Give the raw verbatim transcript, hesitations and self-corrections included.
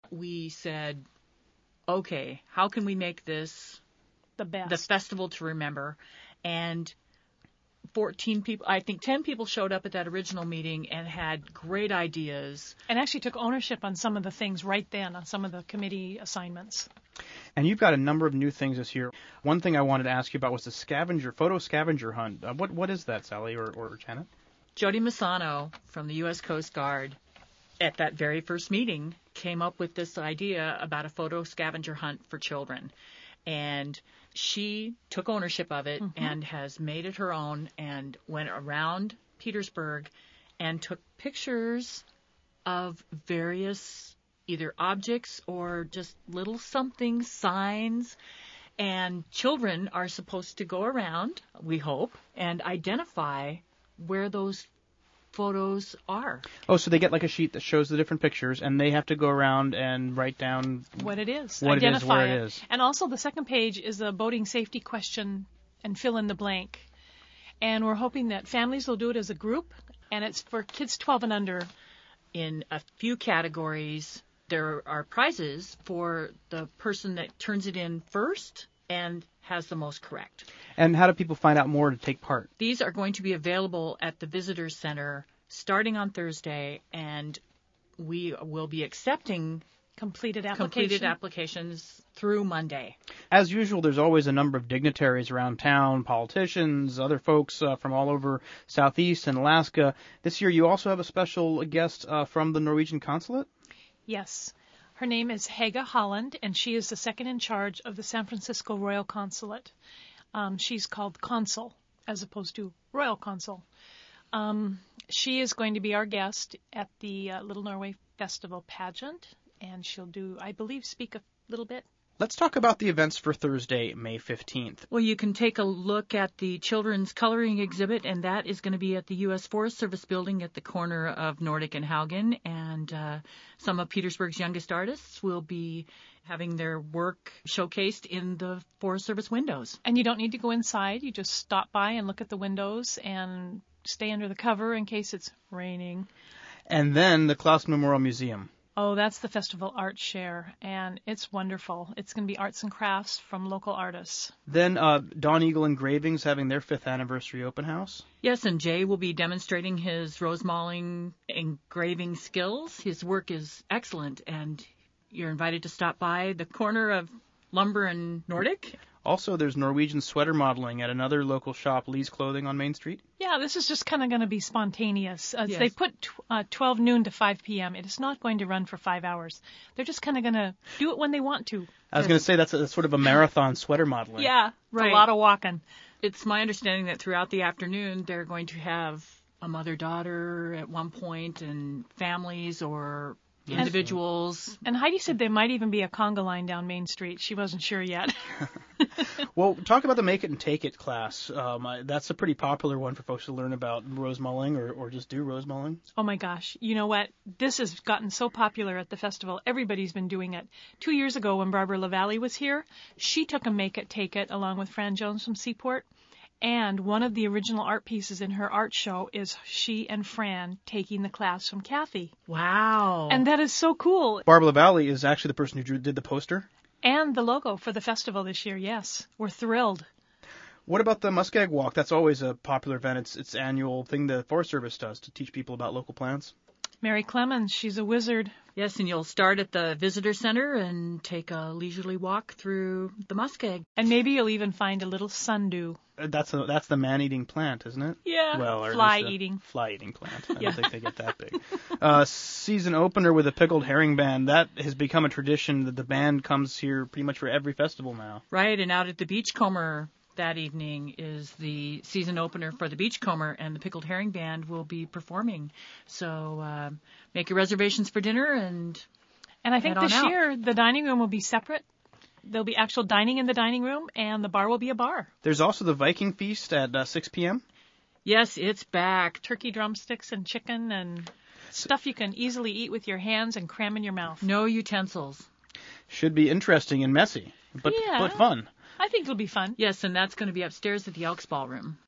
we said, okay, how can we make this The best. the festival to remember? And fourteen people, I think ten people showed up at that original meeting and had great ideas. And actually took ownership on some of the things right then, on some of the committee assignments. And you've got a number of new things this year. One thing I wanted to ask you about was the scavenger, photo scavenger hunt. Uh, what What is that, Sally or, or Janet? Jody Masano from the U S Coast Guard at that very first meeting came up with this idea about a photo scavenger hunt for children. And she took ownership of it mm-hmm. and has made it her own and went around Petersburg and took pictures of various either objects or just little something, signs. And children are supposed to go around, we hope, and identify where those photos are. Oh, so they get like a sheet that shows the different pictures, and they have to go around and write down what it is, what identify it is, where it. it is. And also the second page is a boating safety question and fill in the blank. And we're hoping that families will do it as a group, and it's for kids twelve and under. In a few categories, there are prizes for the person that turns it in first and has the most correct. And how do people find out more to take part? These are going to be available at the Visitor Center starting on Thursday, and we will be accepting completed, application. completed applications through Monday. As usual, there's always a number of dignitaries around town, politicians, other folks uh, from all over Southeast and Alaska. This year you also have a special guest uh, from the Norwegian consulate? Yes. Her name is Hege Holland, and she is the second in charge of the San Francisco Royal Consulate. Um, she's called Consul, as opposed to Royal Consul. Um, she is going to be our guest at the uh, Little Norway Festival pageant, and she'll do, I believe, speak a little bit. Let's talk about the events for Thursday, May fifteenth. Well, you can take a look at the children's coloring exhibit, and that is going to be at the U S Forest Service building at the corner of Nordic and Haugen. And uh, some of Petersburg's youngest artists will be having their work showcased in the Forest Service windows. And you don't need to go inside. You just stop by and look at the windows and stay under the cover in case it's raining. And then the Klaus Memorial Museum. Oh, that's the Festival Art Share, and it's wonderful. It's going to be arts and crafts from local artists. Then uh, Dawn Eagle Engravings having their fifth anniversary open house. Yes, and Jay will be demonstrating his rosemalling engraving skills. His work is excellent, and you're invited to stop by the corner of Lumber and Nordic. Also, there's Norwegian sweater modeling at another local shop, Lee's Clothing on Main Street. Yeah, this is just kind of going to be spontaneous. Uh, Yes. They put t- uh, twelve noon to five p.m. It is not going to run for five hours. They're just kind of going to do it when they want to. I was going to say that's, a, that's sort of a marathon sweater modeling. Yeah, Right. a lot of walking. It's my understanding that throughout the afternoon they're going to have a mother-daughter at one point and families or individuals. And Heidi said there might even be a conga line down Main Street. She wasn't sure yet. Well, talk about the Make It and Take It class. Um, I, that's a pretty popular one for folks to learn about rose mulling or, or just do rose mulling. Oh, my gosh. You know what? This has gotten so popular at the festival. Everybody's been doing it. Two years ago when Barbara LaValle was here, she took a Make It, Take It along with Fran Jones from Seaport. And one of the original art pieces in her art show is she and Fran taking the class from Kathy. Wow. And that is so cool. Barbara LaValle is actually the person who drew, did the poster. And the logo for the festival this year, yes. We're thrilled. What about the Muskeg Walk? That's always a popular event. It's it's annual thing the Forest Service does to teach people about local plants. Mary Clemens, she's a wizard. Yes, and you'll start at the Visitor Center and take a leisurely walk through the muskeg. And maybe you'll even find a little sundew. Uh, That's a, that's the man-eating plant, isn't it? Yeah, Well, or at least the fly-eating. Fly-eating plant. I Yeah. don't think they get that big. Uh, season opener with a pickled herring band. That has become a tradition that the band comes here pretty much for every festival now. Right, and out at the Beachcomber that evening is the season opener for the Beachcomber, and the Pickled Herring Band will be performing. So uh, make your reservations for dinner, and And I think Head on this out. year the dining room will be separate. There'll be actual dining in the dining room, and the bar will be a bar. There's also the Viking Feast at uh, six p.m. yes, it's back. Turkey drumsticks and chicken and stuff you can easily eat with your hands and cram in your mouth. No utensils. Should be interesting and messy, but Yeah. but fun. I think it'll be fun. Yes, and that's going to be upstairs at the Elks Ballroom.